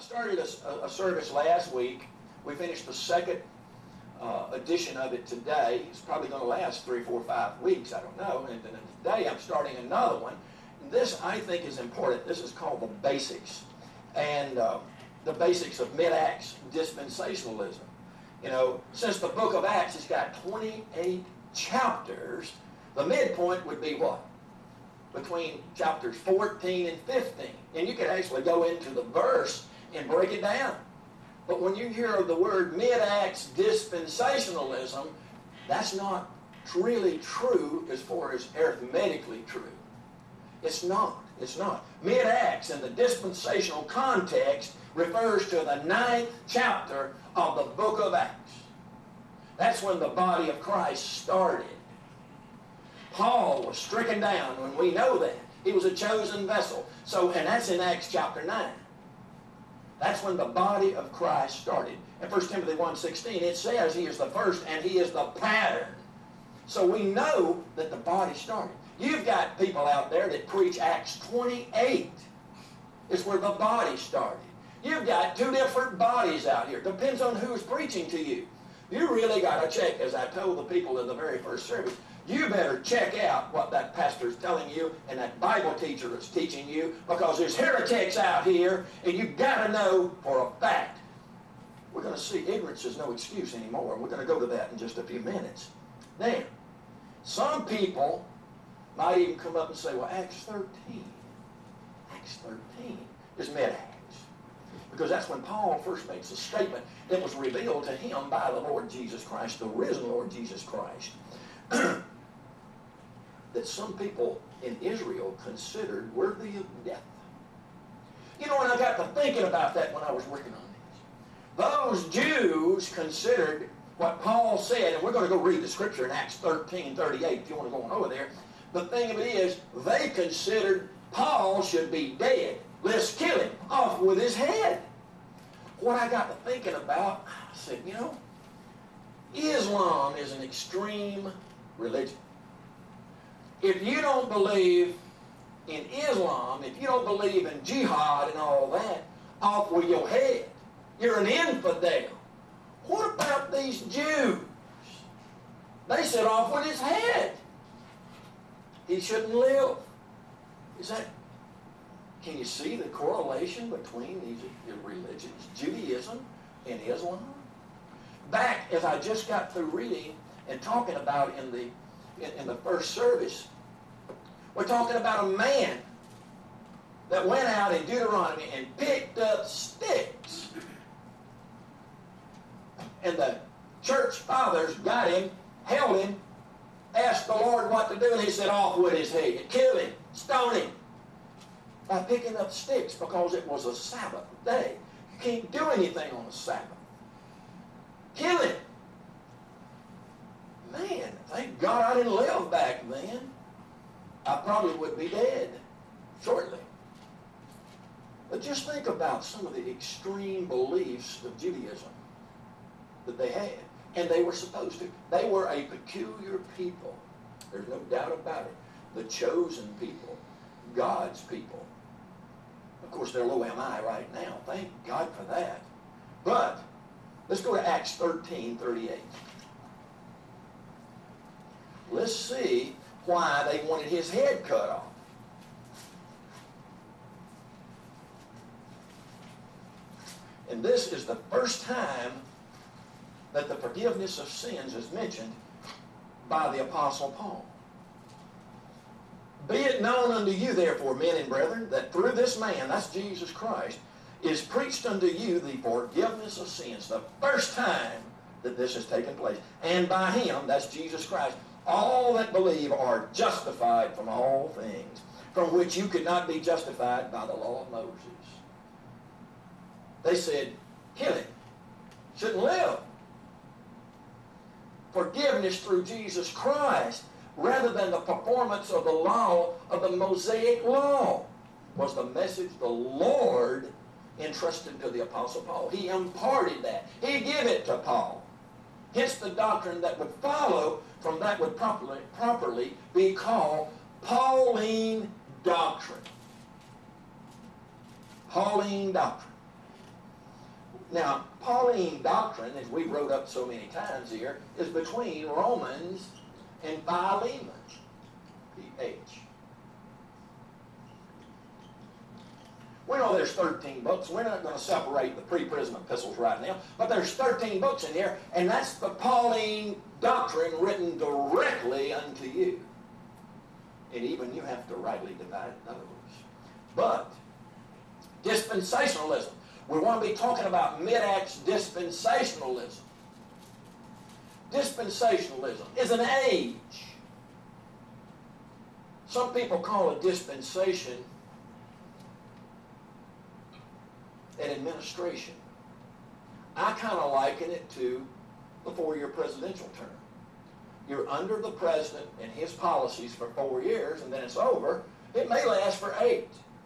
started a service last week. We finished the second edition of it today. It's probably going to last 3, 4, 5 weeks. I don't know. And then today I'm starting another one. This, I think, is important. This is called the basics. And the basics of mid-Acts dispensationalism. You know, since the book of Acts has got 28 chapters, the midpoint would be what? Between chapters 14 and 15. And you could actually go into the verse and break it down. But when you hear the word mid-Acts dispensationalism, that's not really true as far as arithmetically true. It's not. It's not. Mid-Acts in the dispensational context refers to the 9th chapter of the book of Acts. That's when the body of Christ started. Paul was stricken down, and we know that. He was a chosen vessel. So, and that's in Acts chapter 9. That's when the body of Christ started. In 1 Timothy 1:16, it says he is the first and he is the pattern. So we know that the body started. You've got people out there that preach Acts 28. It's where the body started. You've got 2 different bodies out here. Depends on who's preaching to you. You really got to check, as I told the people in the very first service, you better check out what that pastor's telling you and that Bible teacher is teaching you, because there's heretics out here, and you've got to know for a fact. We're going to see ignorance is no excuse anymore. We're going to go to that in just a few minutes. Now, some people might even come up and say, well, Acts 13 is mid-Acts. Because that's when Paul first makes a statement that was revealed to him by the Lord Jesus Christ, the risen Lord Jesus Christ, that some people in Israel considered worthy of death. You know, and I got to thinking about that when I was working on this. Those Jews considered what Paul said, and we're going to go read the scripture in Acts 13:38 if you want to go on over there. The thing of it is, they considered Paul should be dead. Let's kill him. Off with his head. What I got to thinking about, I said, you know, Islam is an extreme religion. If you don't believe in Islam, if you don't believe in jihad and all that, off with your head. You're an infidel. What about these Jews? They said off with his head. He shouldn't live. Can you see the correlation between these religions, Judaism and Islam? Back, as I just got through reading and talking about in the first service, we're talking about a man that went out in Deuteronomy and picked up sticks. And the church fathers got him, held him, asked the Lord what to do, and he said, off with his head. Kill him, stone him. By picking up sticks, because it was a Sabbath day. You can't do anything on a Sabbath. Kill him. Man, thank God I didn't live back then. I probably would be dead shortly. But just think about some of the extreme beliefs of Judaism that they had. And they were supposed to. They were a peculiar people. There's no doubt about it. The chosen people. God's people. Of course, they're low MI right now. Thank God for that. But let's go to Acts 13:38. Let's see why they wanted his head cut off. And this is the first time that the forgiveness of sins is mentioned by the Apostle Paul. Be it known unto you, therefore, men and brethren, that through this man, that's Jesus Christ, is preached unto you the forgiveness of sins. The first time that this has taken place. And by him, that's Jesus Christ, all that believe are justified from all things, from which you could not be justified by the law of Moses. They said, kill him. Shouldn't live. Forgiveness through Jesus Christ, rather than the performance of the law, of the Mosaic law, was the message the Lord entrusted to the Apostle Paul. He imparted that. He gave it to Paul. Hence the doctrine that would follow from that would properly be called Pauline doctrine. Pauline doctrine. Now, Pauline doctrine, as we wrote up so many times here, is between Romans and Philemon, the H. We know there's 13 books. We're not going to separate the pre-prism epistles right now, but there's 13 books in here, and that's the Pauline doctrine written directly unto you. And even you have to rightly divide those. But dispensationalism. We want to be talking about mid-Acts dispensationalism. Dispensationalism is an age. Some people call a dispensation an administration. I kind of liken it to the 4-year presidential term. You're under the president and his policies for 4 years, and then it's over. It may last for 8.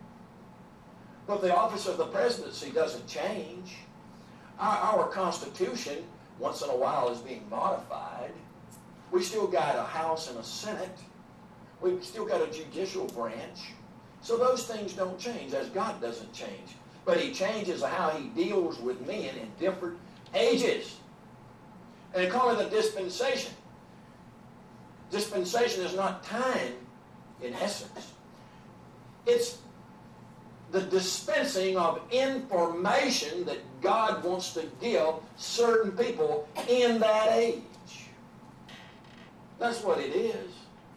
But the office of the presidency doesn't change. Our Constitution, once in a while, is being modified. We still got a House and a Senate. We've still got a judicial branch. So those things don't change, as God doesn't change. But he changes how he deals with men in different ages. And they call it a dispensation. Dispensation is not time, in essence. It's the dispensing of information that God wants to give certain people in that age. That's what it is.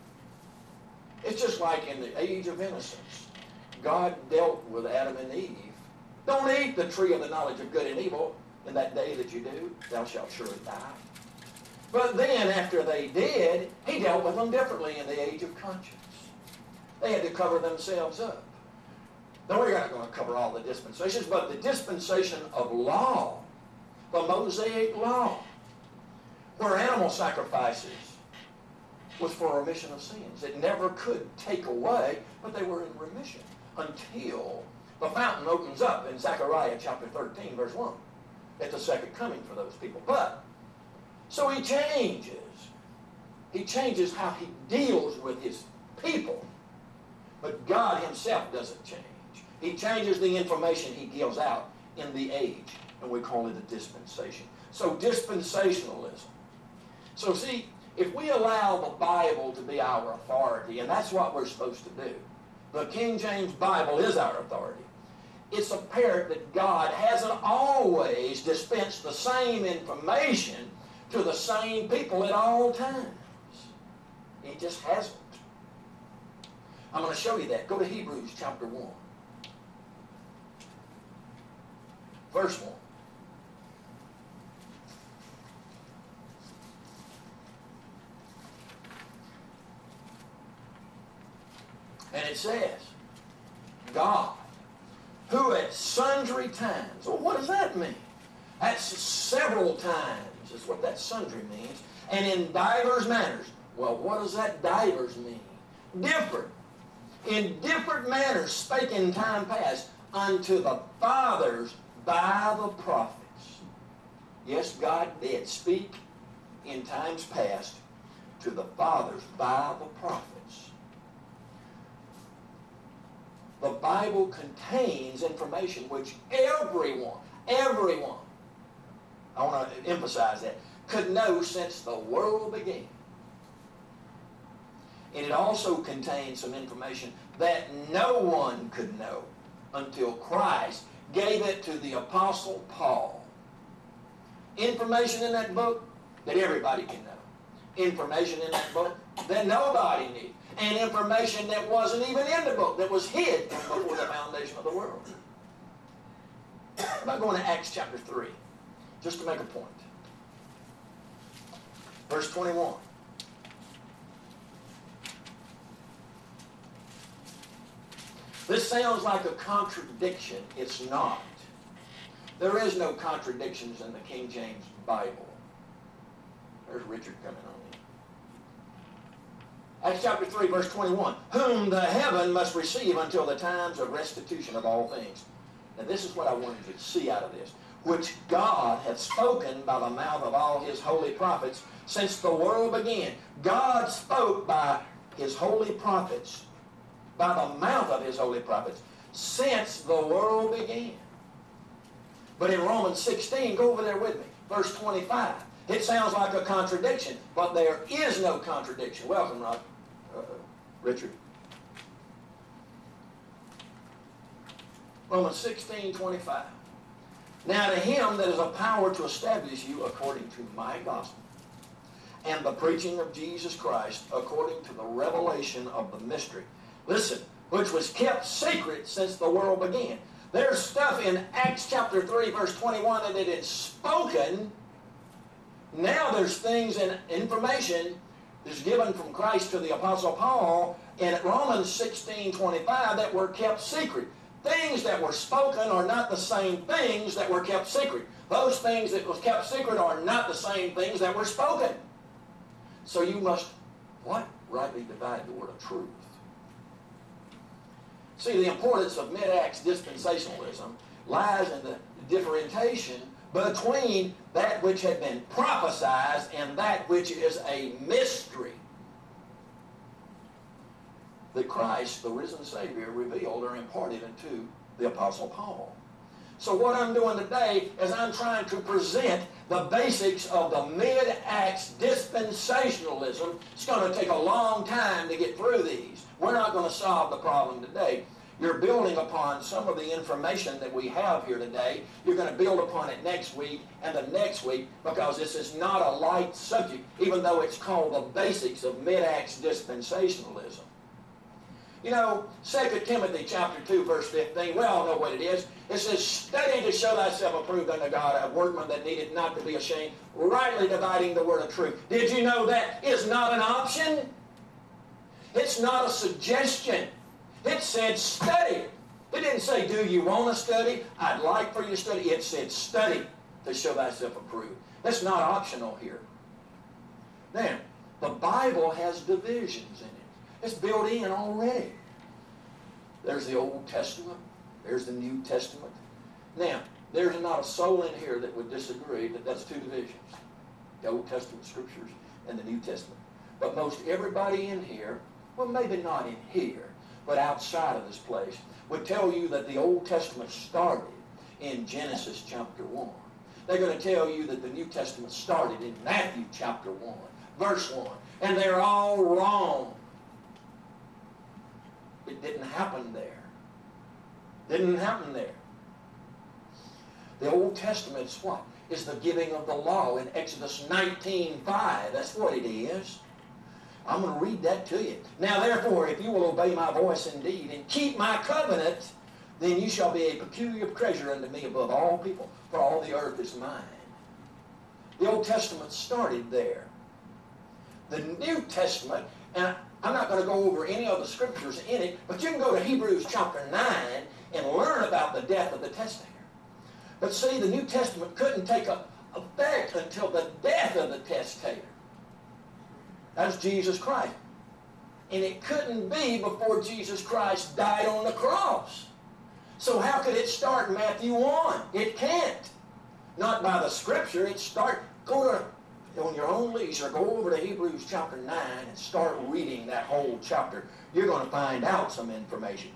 It's just like in the age of innocence. God dealt with Adam and Eve. Don't eat the tree of the knowledge of good and evil. In that day that you do, thou shalt surely die. But then, after they did, he dealt with them differently in the age of conscience. They had to cover themselves up. Now, we're not going to cover all the dispensations, but the dispensation of law, the Mosaic law, where animal sacrifices was for remission of sins. It never could take away, but they were in remission until the fountain opens up in Zechariah chapter 13, verse 1, at the second coming for those people. But, so he changes. He changes how he deals with his people. But God himself doesn't change. He changes the information he gives out in the age, and we call it a dispensation. So dispensationalism. So see, if we allow the Bible to be our authority, and that's what we're supposed to do, the King James Bible is our authority, it's apparent that God hasn't always dispensed the same information to the same people at all times. He just hasn't. I'm going to show you that. Go to Hebrews chapter 1. Verse 1. And it says, God, who at sundry times, well, what does that mean? That's several times is what that sundry means. And in divers manners. Well, what does that divers mean? Different. In different manners spake in time past unto the fathers by the prophets. Yes, God did speak in times past to the fathers by the prophets. The Bible contains information which everyone, I want to emphasize that, could know since the world began. And it also contains some information that no one could know until Christ gave it to the Apostle Paul. Information in that book that everybody can know. Information in that book that nobody knew. And information that wasn't even in the book, that was hid from before the foundation of the world. I'm not going to Acts chapter 3, just to make a point. Verse 21. This sounds like a contradiction. It's not. There is no contradictions in the King James Bible. There's Richard coming on in. Acts chapter 3, verse 21. Whom the heaven must receive until the times of restitution of all things. Now this is what I wanted you to see out of this. Which God hath spoken by the mouth of all his holy prophets since the world began. God spoke by his holy prophets, by the mouth of his holy prophets, since the world began. But in Romans 16, go over there with me, verse 25. It sounds like a contradiction, but there is no contradiction. Welcome, Richard. Romans 16:25. Now to him that is a power to establish you according to my gospel, and the preaching of Jesus Christ according to the revelation of the mystery. Listen, which was kept secret since the world began. There's stuff in Acts chapter 3, verse 21 that it is spoken. Now there's things and information that's given from Christ to the Apostle Paul in Romans 16:25 that were kept secret. Things that were spoken are not the same things that were kept secret. Those things that was kept secret are not the same things that were spoken. So you must, what? Rightly divide the word of truth. See, the importance of mid-acts dispensationalism lies in the differentiation between that which had been prophesied and that which is a mystery that Christ, the risen Savior, revealed or imparted unto the Apostle Paul. So what I'm doing today is I'm trying to present the basics of the mid-acts dispensationalism. It's going to take a long time to get through these. We're not going to solve the problem today. You're building upon some of the information that we have here today. You're going to build upon it next week and the next week, because this is not a light subject, even though it's called the basics of mid-acts dispensationalism. You know, 2 Timothy chapter 2, verse 15, we all know what it is. It says, study to show thyself approved unto God, a workman that needeth not to be ashamed, rightly dividing the word of truth. Did you know that is not an option? It's not a suggestion. It said study. It didn't say, do you want to study? I'd like for you to study. It said study to show thyself approved. That's not optional here. Now, the Bible has divisions in it. It's built in already. There's the Old Testament. There's the New Testament. Now, there's not a soul in here that would disagree that that's two divisions. The Old Testament Scriptures and the New Testament. But most everybody in here, well, maybe not in here, but outside of this place, would tell you that the Old Testament started in Genesis chapter 1. They're going to tell you that the New Testament started in Matthew chapter 1, verse 1. And they're all wrong. It didn't happen there. Didn't happen there. The Old Testament is what? Is the giving of the law in Exodus 19:5. That's what it is. I'm going to read that to you. Now therefore, if you will obey my voice indeed and keep my covenant, then you shall be a peculiar treasure unto me above all people, for all the earth is mine. The Old Testament started there. The New Testament, and I'm not going to go over any of the scriptures in it, but you can go to Hebrews chapter 9 and learn about the death of the testator. But see, the New Testament couldn't take effect until the death of the testator. That's Jesus Christ. And it couldn't be before Jesus Christ died on the cross. So how could it start in Matthew 1? It can't. Not by the scripture. It start, go to, on your own leisure, go over to Hebrews chapter 9 and start reading that whole chapter. You're going to find out some information.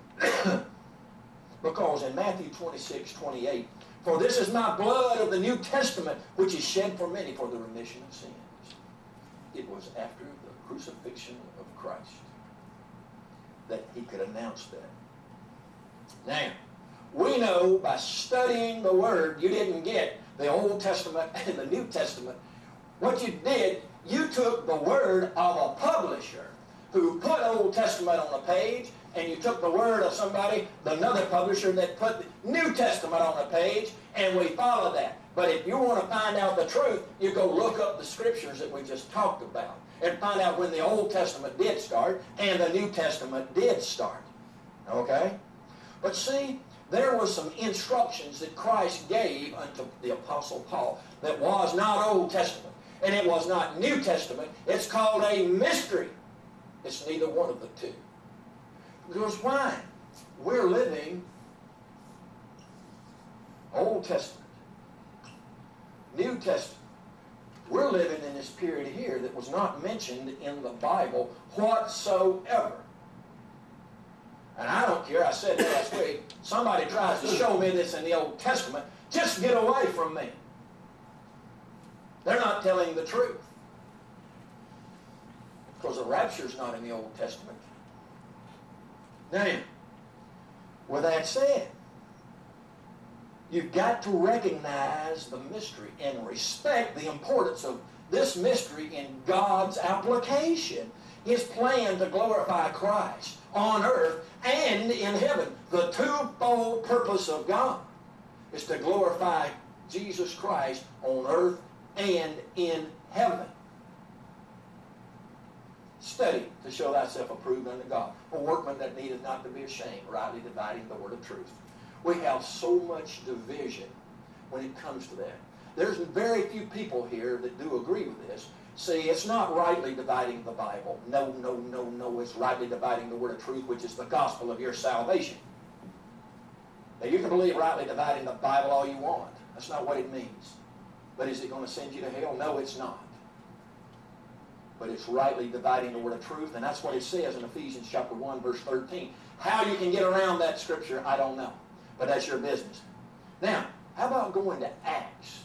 Because in Matthew 26:28, for this is my blood of the New Testament, which is shed for many for the remission of sins. It was after the crucifixion of Christ that he could announce that. Now, we know by studying the Word, you didn't get the Old Testament and the New Testament. What you did, you took the word of a publisher who put Old Testament on a page, and you took the word of somebody, another publisher, that put the New Testament on a page, and we follow that. But if you want to find out the truth, you go look up the scriptures that we just talked about and find out when the Old Testament did start and the New Testament did start. Okay? But see, there were some instructions that Christ gave unto the Apostle Paul that was not Old Testament and it was not New Testament. It's called a mystery. It's neither one of the two. Because why? We're living Old Testament, New Testament. We're living in this period here that was not mentioned in the Bible whatsoever. And I don't care, I said last week, somebody tries to show me this in the Old Testament, just get away from me. They're not telling the truth. Because the rapture's not in the Old Testament. Now, with that said, you've got to recognize the mystery and respect the importance of this mystery in God's application. His plan to glorify Christ on earth and in heaven. The twofold purpose of God is to glorify Jesus Christ on earth and in heaven. Study to show thyself approved unto God, a workman that needeth not to be ashamed, rightly dividing the word of truth. We have so much division when it comes to that. There's very few people here that do agree with this. See, it's not rightly dividing the Bible. No, no, no, no. It's rightly dividing the word of truth, which is the gospel of your salvation. Now, you can believe rightly dividing the Bible all you want. That's not what it means. But is it going to send you to hell? No, it's not. But it's rightly dividing the word of truth, and that's what it says in Ephesians chapter 1, verse 13. How you can get around that scripture, I don't know. But that's your business. Now, how about going to Acts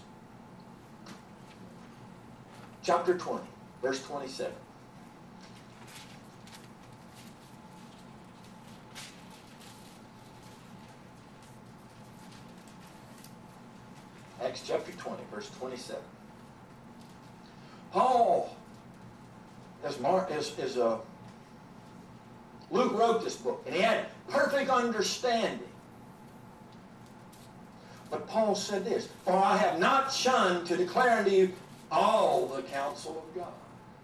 chapter 20, verse 27. Acts chapter 20, verse 27. Paul, Luke wrote this book, and he had perfect understanding. But Paul said this, for I have not shunned to declare unto you all the counsel of God.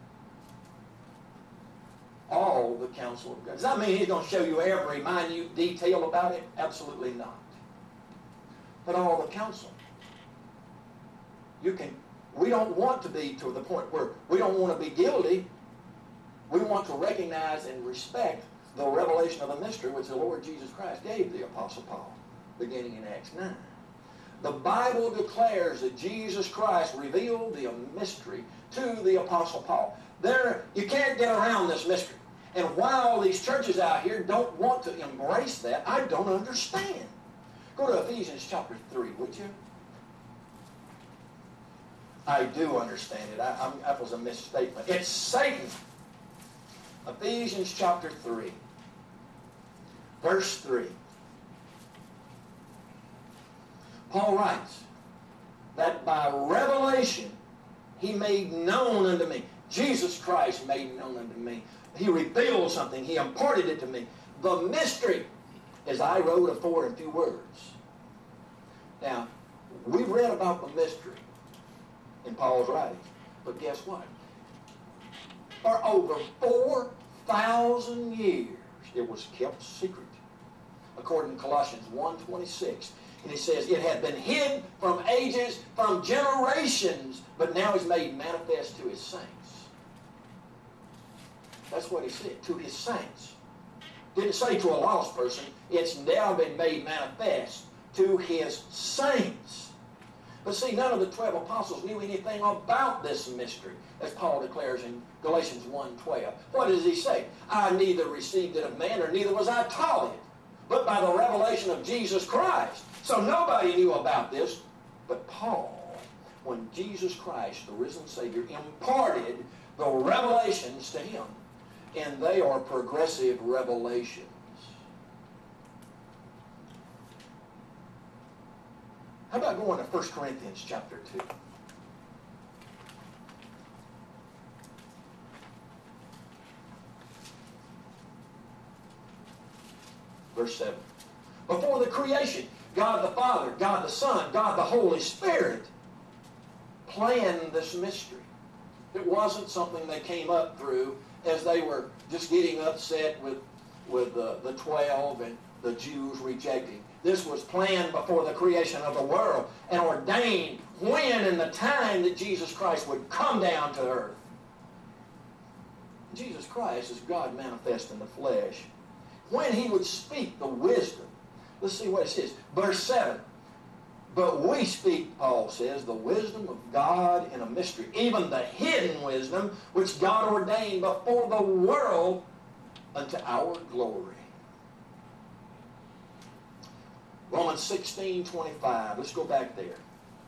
All the counsel of God. Does that mean he's going to show you every minute detail about it? Absolutely not. But all the counsel. We don't want to be to the point where we don't want to be guilty. We want to recognize and respect the revelation of the mystery which the Lord Jesus Christ gave the Apostle Paul, beginning in Acts 9. The Bible declares that Jesus Christ revealed the mystery to the Apostle Paul. You can't get around this mystery. And while these churches out here don't want to embrace that, I don't understand. Go to Ephesians chapter 3, would you? I do understand it. That was a misstatement. It's Satan. Ephesians chapter 3, verse 3. Paul writes that by revelation he made known unto me. Jesus Christ made known unto me. He revealed something. He imparted it to me. The mystery, as I wrote afore in few words. Now, we've read about the mystery in Paul's writings. But guess what? For over 4,000 years, it was kept secret. According to Colossians 1:26. And he says, it had been hid from ages, from generations, but now is made manifest to his saints. That's what he said, to his saints. Didn't say to a lost person. It's now been made manifest to his saints. But see, none of the 12 apostles knew anything about this mystery, as Paul declares in Galatians 1:12. What does he say? I neither received it of man, or neither was I taught it, but by the revelation of Jesus Christ. So nobody knew about this but Paul, when Jesus Christ, the risen Savior, imparted the revelations to him. And they are progressive revelations. How about going to 1 Corinthians chapter 2? Verse 7. Before the creation, God the Father, God the Son, God the Holy Spirit planned this mystery. It wasn't something they came up through as they were just getting upset with the 12 and the Jews rejecting. This was planned before the creation of the world and ordained when and the time that Jesus Christ would come down to earth. Jesus Christ is God manifest in the flesh. When he would speak the wisdom. Let's see what it says. Verse 7. But we speak, Paul says, the wisdom of God in a mystery, even the hidden wisdom which God ordained before the world unto our glory. Romans 16:25. Let's go back there.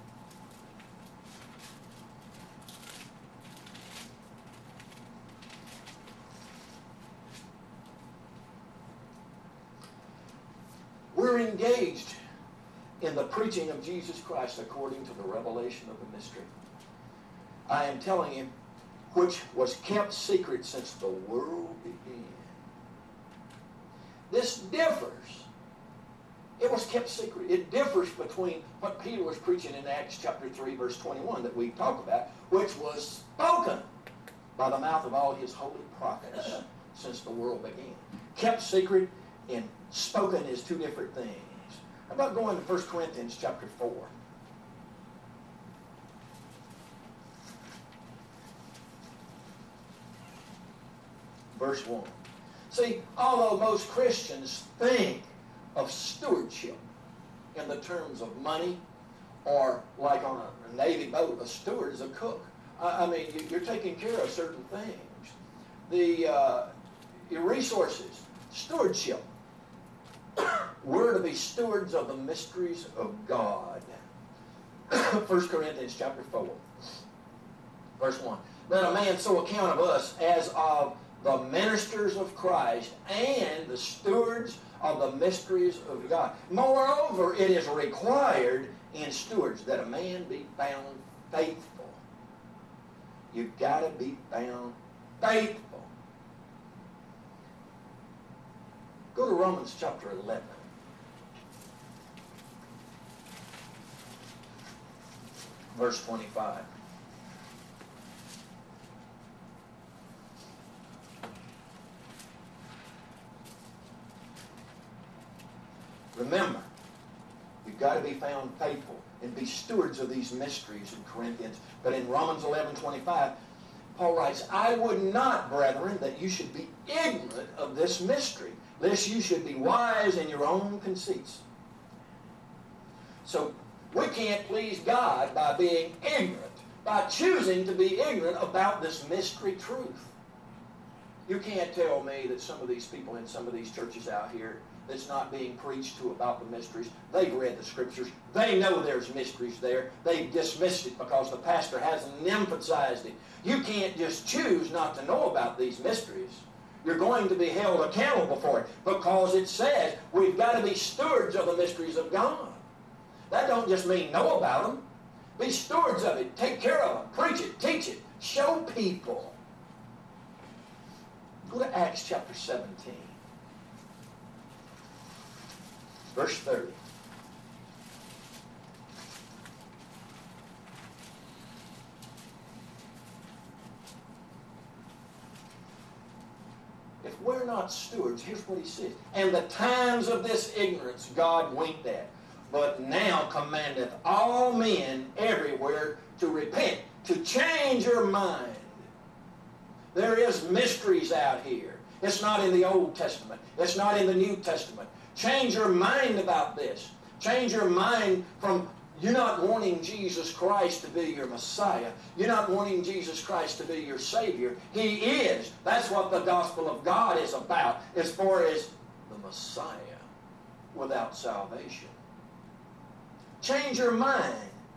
We're engaged in the preaching of Jesus Christ according to the revelation of the mystery. I am telling you, which was kept secret since the world began. This differs. It was kept secret. It differs between what Peter was preaching in Acts chapter 3, verse 21 that we talked about, which was spoken by the mouth of all his holy prophets since the world began. Kept secret and spoken is two different things. How about going to 1 Corinthians chapter 4? Verse 1. See, although most Christians think of stewardship in the terms of money, or like on a Navy boat, a steward is a cook. I mean, you're taking care of certain things. Your resources, stewardship. We're to be stewards of the mysteries of God. 1 Corinthians chapter 4, verse 1. Let a man so account of us as of the ministers of Christ and the stewards of the mysteries of God. Moreover, it is required in stewards that a man be found faithful. You've got to be found faithful. Go to Romans chapter 11. Verse 25. Remember, you've got to be found faithful and be stewards of these mysteries in Corinthians. But in Romans 11:25, Paul writes, I would not, brethren, that you should be ignorant of this mystery, lest you should be wise in your own conceits. So we can't please God by being ignorant, by choosing to be ignorant about this mystery truth. You can't tell me that some of these people in some of these churches out here that's not being preached to about the mysteries, they've read the scriptures, they know there's mysteries there, they've dismissed it because the pastor hasn't emphasized it. You can't just choose not to know about these mysteries. You're going to be held accountable for it because it says we've got to be stewards of the mysteries of God. That don't just mean know about them. Be stewards of it. Take care of them. Preach it. Teach it. Show people. Go to Acts chapter 17. Verse 30. If we're not stewards, here's what he says. And the times of this ignorance God winked at, but now commandeth all men everywhere to repent, to change your mind. There is mysteries out here. It's not in the Old Testament. It's not in the New Testament. Change your mind about this. Change your mind from you're not wanting Jesus Christ to be your Messiah. You're not wanting Jesus Christ to be your Savior. He is. That's what the gospel of God is about, as far as the Messiah without salvation. Change your mind.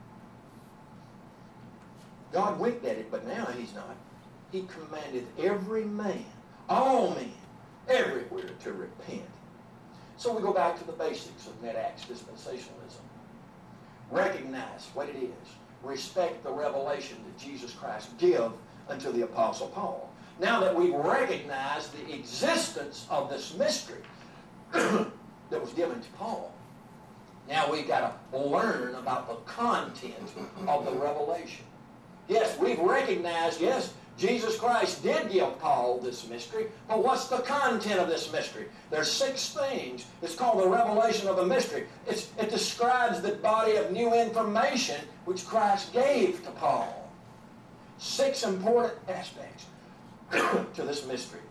God winked at it, but now he's not. He commanded every man, all men, everywhere to repent. So we go back to the basics of Mid-Acts dispensationalism. Recognize what it is. Respect the revelation that Jesus Christ gave unto the Apostle Paul. Now that we've recognized the existence of this mystery that was given to Paul, now we've got to learn about the content of the revelation. Yes, we've recognized, yes, Jesus Christ did give Paul this mystery, but what's the content of this mystery? There's 6 things. It's called the revelation of a mystery. It describes the body of new information which Christ gave to Paul. 6 important aspects to this mystery.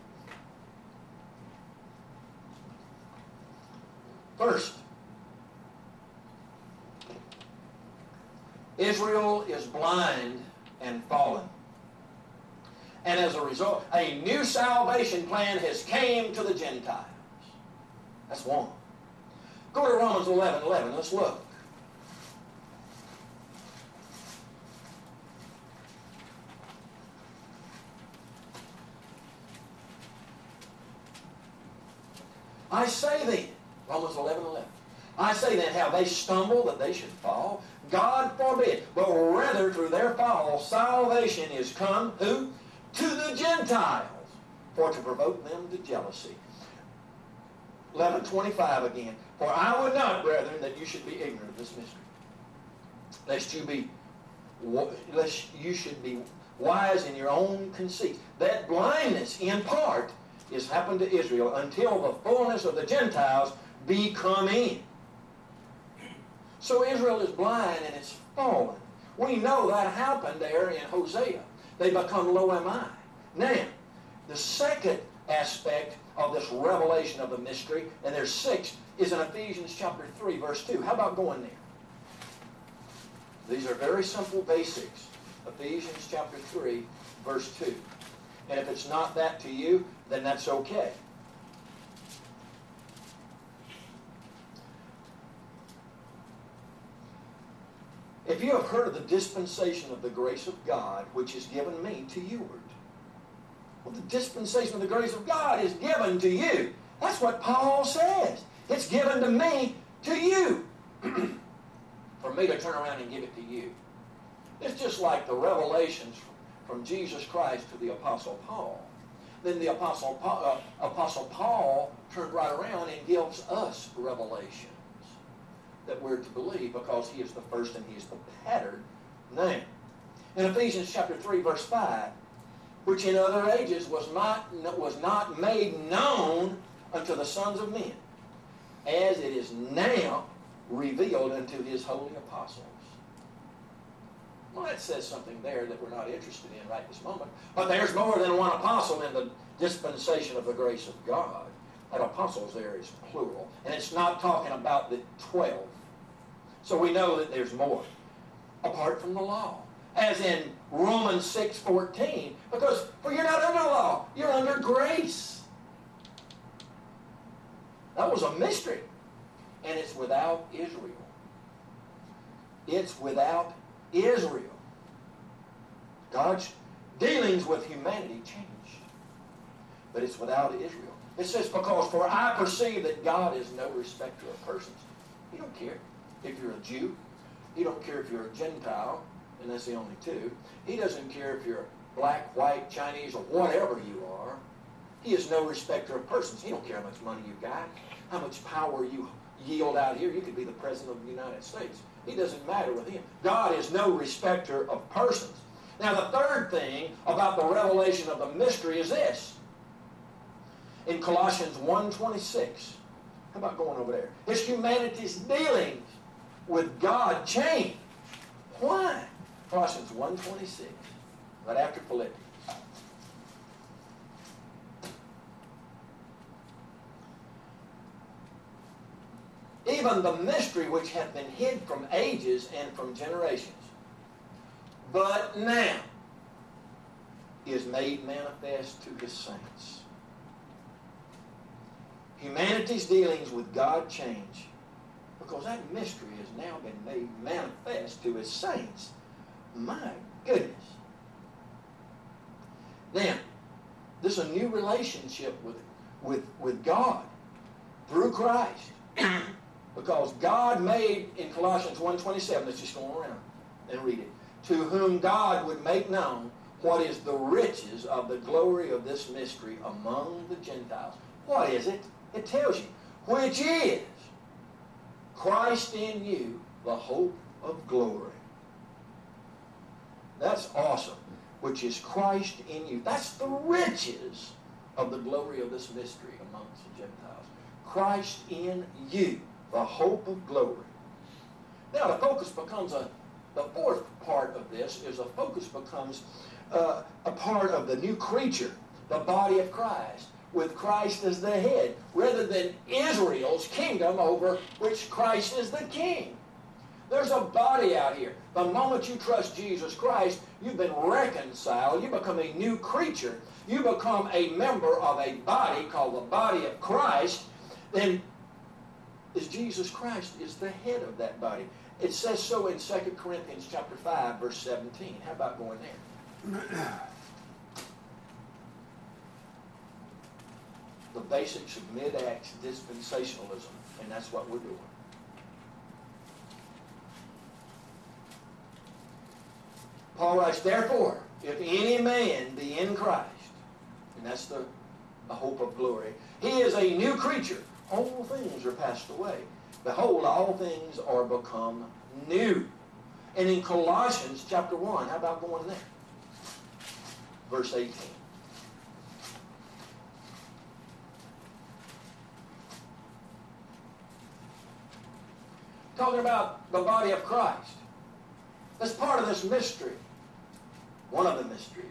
First, Israel is blind and fallen. And as a result, a new salvation plan has came to the Gentiles. That's one. Go to Romans 11:11. Let's look. I say then, Romans 11:11. I say then, have they stumbled that they should fall? God forbid. But rather through their fall, salvation is come, who? To the Gentiles, for to provoke them to jealousy. 11:25 again. For I would not, brethren, that you should be ignorant of this mystery, lest you should be wise in your own conceit. That blindness, in part, is happened to Israel until the fullness of the Gentiles be come in. So Israel is blind and it's fallen. We know that happened there in Hosea. They become lo ami. Now, the second aspect of this revelation of the mystery, and there's 6, is in Ephesians chapter 3, verse 2. How about going there? These are very simple basics. Ephesians chapter 3, verse 2. And if it's not that to you, then that's okay. If you have heard of the dispensation of the grace of God, which is given me to youward. Well, the dispensation of the grace of God is given to you. That's what Paul says. It's given to me, to you. For me to turn around and give it to you. It's just like the revelations from Jesus Christ to the Apostle Paul. Then the Apostle Paul turned right around and gives us revelations that we're to believe, because he is the first and he is the pattern. Now, in Ephesians chapter 3, verse 5, which in other ages was not made known unto the sons of men, as it is now revealed unto his holy apostles. Well, that says something there that we're not interested in right this moment. But there's more than one apostle in the dispensation of the grace of God. That apostles there is plural. And it's not talking about the 12. So we know that there's more. Apart from the law. As in Romans 6:14. Because, for you're not under law. You're under grace. That was a mystery. And it's without Israel. It's without Israel. God's dealings with humanity changed. But it's without Israel. It says, because for I perceive that God is no respecter of persons. He don't care if you're a Jew. He don't care if you're a Gentile, and that's the only two. He doesn't care if you're black, white, Chinese, or whatever you are. He is no respecter of persons. He don't care how much money you got, how much power you yield out here. You could be the President of the United States. It doesn't matter with him. God is no respecter of persons. Now, the third thing about the revelation of the mystery is this. In Colossians 1:26, how about going over there? It's humanity's dealings with God changed. Why? Colossians 1:26, right after Philippians. Even the mystery which hath been hid from ages and from generations, but now is made manifest to his saints. Humanity's dealings with God change because that mystery has now been made manifest to his saints. My goodness. Now, this is a new relationship with God through Christ. Because God made, in Colossians 1:27, let's just go around and read it, to whom God would make known what is the riches of the glory of this mystery among the Gentiles. What is it? It tells you, which is Christ in you, the hope of glory. That's awesome. Which is Christ in you. That's the riches of the glory of this mystery amongst the Gentiles. Christ in you, the hope of glory. Now the focus becomes the fourth part of this is the focus becomes a part of the new creature, the body of Christ, with Christ as the head, rather than Israel's kingdom over which Christ is the king. There's a body out here. The moment you trust Jesus Christ, you've been reconciled. You become a new creature. You become a member of a body called the body of Christ. Then is Jesus Christ is the head of that body. It says so in 2 Corinthians chapter 5, verse 17. How about going there? The basics of mid-acts dispensationalism, and that's what we're doing. Paul writes, therefore, if any man be in Christ, and that's the hope of glory, he is a new creature. All things are passed away. Behold, all things are become new. And in Colossians chapter 1, how about going there? Verse 18. Talking about the body of Christ. That's part of this mystery. One of the mysteries.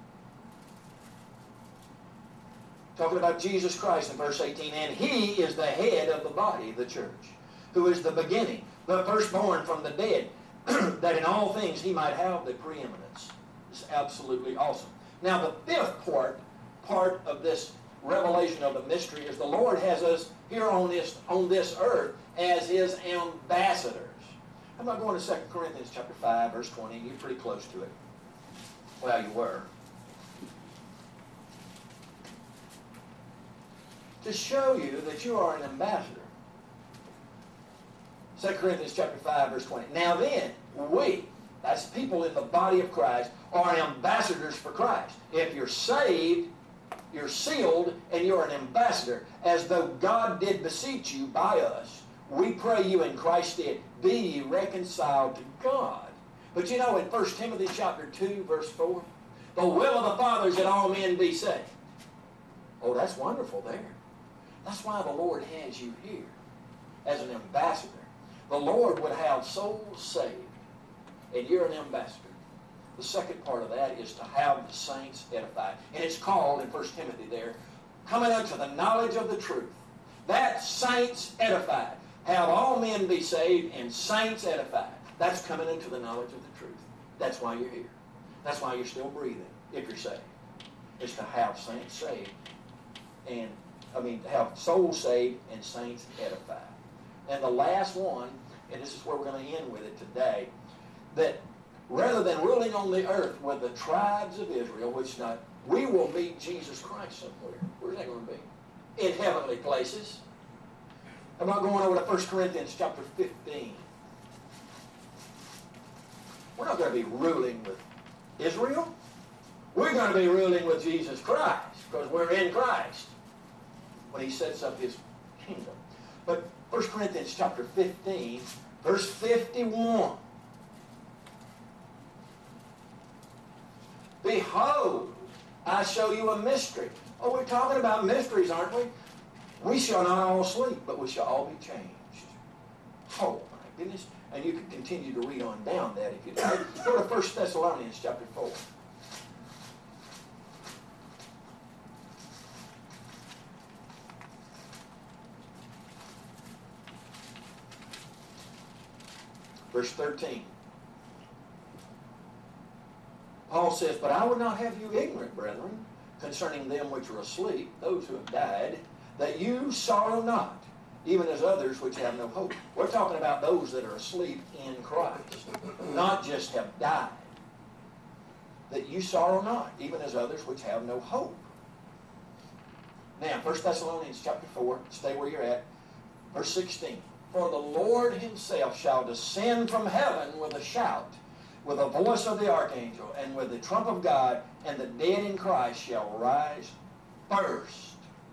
Talking about Jesus Christ in verse 18. And he is the head of the body, the church, who is the beginning, the firstborn from the dead, that in all things he might have the preeminence. It's absolutely awesome. Now the fifth part of this revelation of the mystery is the Lord has us here on this earth as his ambassadors. How about going to 2 Corinthians chapter 5, verse 20? You're pretty close to it. Well, you were. To show you that you are an ambassador. 2 Corinthians chapter 5, verse 20. Now then, we, that's people in the body of Christ, are ambassadors for Christ. If you're saved, you're sealed, and you're an ambassador, as though God did beseech you by us. We pray you in Christ's stead, be ye reconciled to God. But you know, in 1 Timothy chapter 2, verse 4, the will of the Father is that all men be saved. Oh, that's wonderful there. That's why the Lord has you here as an ambassador. The Lord would have souls saved, and you're an ambassador. The second part of that is to have the saints edified. And it's called, in 1 Timothy there, coming unto the knowledge of the truth. That saints edified. Have all men be saved and saints edified. That's coming into the knowledge of the truth. That's why you're here. That's why you're still breathing, if you're saved. It's to have saints saved and, to have souls saved and saints edified. And the last one, and this is where we're going to end with it today, that rather than ruling on the earth with the tribes of Israel, which not, we will meet Jesus Christ somewhere. Where's that going to be? In heavenly places. How about going over to 1 Corinthians chapter 15? We're not going to be ruling with Israel. We're going to be ruling with Jesus Christ because we're in Christ when he sets up his kingdom. But 1 Corinthians chapter 15, verse 51. Behold, I show you a mystery. Oh, we're talking about mysteries, aren't we? We shall not all sleep, but we shall all be changed. Oh, my goodness. And you can continue to read on down that if you'd like. Go to 1 Thessalonians chapter 4. Verse 13. Paul says, but I would not have you ignorant, brethren, concerning them which are asleep, those who have died, that you sorrow not, even as others which have no hope. We're talking about those that are asleep in Christ, not just have died. That you sorrow not, even as others which have no hope. Now, 1 Thessalonians chapter 4, stay where you're at, verse 16. For the Lord himself shall descend from heaven with a shout, with the voice of the archangel, and with the trump of God, and the dead in Christ shall rise first.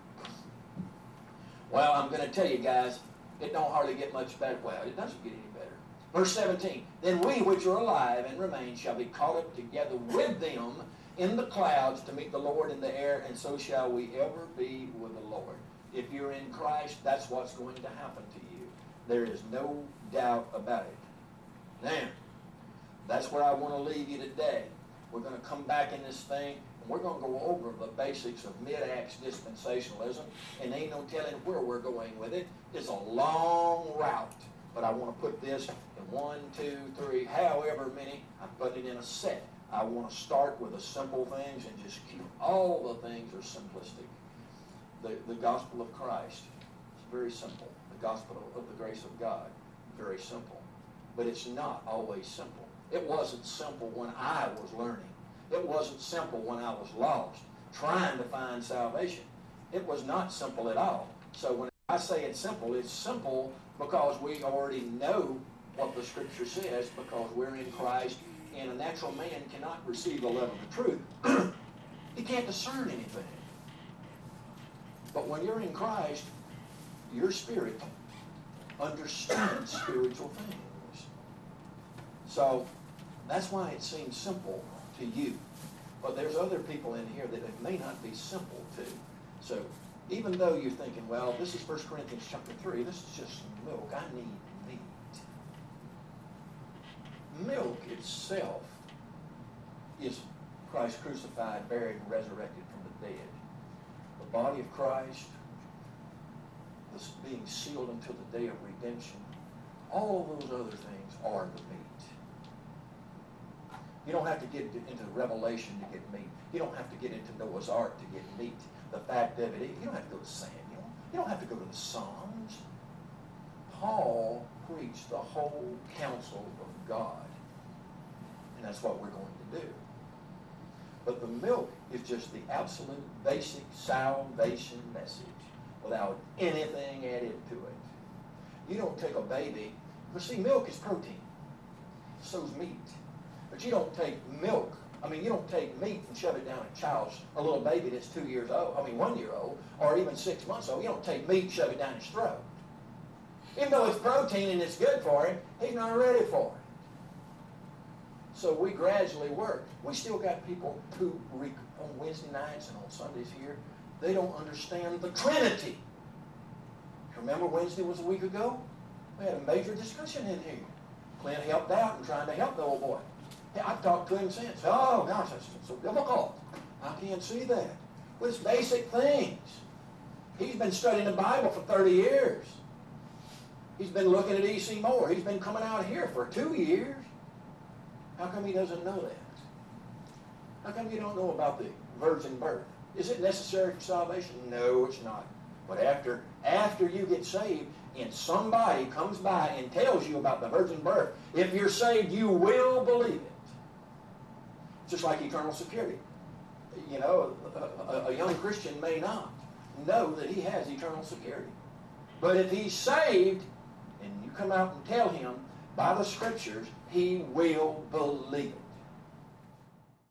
Well, I'm going to tell you guys, it don't hardly get much better. Well, it doesn't get any better. Verse 17, then we which are alive and remain shall be caught up together with them in the clouds to meet the Lord in the air, and so shall we ever be with the Lord. If you're in Christ, that's what's going to happen to you. There is no doubt about it. Now, that's where I want to leave you today. We're going to come back in this thing, and we're going to go over the basics of mid-acts dispensationalism, and ain't no telling where we're going with it. It's a long route, but I want to put this in 1, 2, 3, however many. I put it in a set. I want to start with the simple things and just keep all the things are simplistic. The gospel of Christ is very simple. gospel of the grace of God. Very simple. But it's not always simple. It wasn't simple when I was learning. It wasn't simple when I was lost, trying to find salvation. It was not simple at all. So when I say it's simple because we already know what the Scripture says, because we're in Christ, and a natural man cannot receive the love of the truth. He can't discern anything. But when you're in Christ, your spirit understands spiritual things. So that's why it seems simple to you. But there's other people in here that it may not be simple to. So even though you're thinking, well, this is 1 Corinthians chapter 3, this is just milk, I need meat. Milk itself is Christ crucified, buried, and resurrected from the dead. The body of Christ was being sealed until the day of redemption. All of those other things are the meat. You don't have to get into Revelation to get meat. You don't have to get into Noah's Ark to get meat. The fact of it is, you don't have to go to Samuel. You don't have to go to the Psalms. Paul preached the whole counsel of God. And that's what we're going to do. But the milk is just the absolute basic salvation message without anything added to it. You don't take a baby, but see, milk is protein. So's meat. But you don't take milk, you don't take meat and shove it down a little baby that's 2 years old, 1 year old, or even 6 months old. You don't take meat and shove it down his throat. Even though it's protein and it's good for him, he's not ready for it. So we gradually work. We still got people who, on Wednesday nights and on Sundays here, they don't understand the Trinity. Remember Wednesday was a week ago? We had a major discussion in here. Clint helped out in trying to help the old boy. I've talked to him since. Oh, gosh, that's so difficult. I can't see that. Well, it's basic things. He's been studying the Bible for 30 years. He's been looking at E.C. Moore. He's been coming out here for 2 years. How come he doesn't know that? How come you don't know about the virgin birth? Is it necessary for salvation? No, it's not. But after you get saved and somebody comes by and tells you about the virgin birth, if you're saved, you will believe it. Just like eternal security. A young Christian may not know that he has eternal security. But if he's saved, and you come out and tell him by the Scriptures, he will believe it.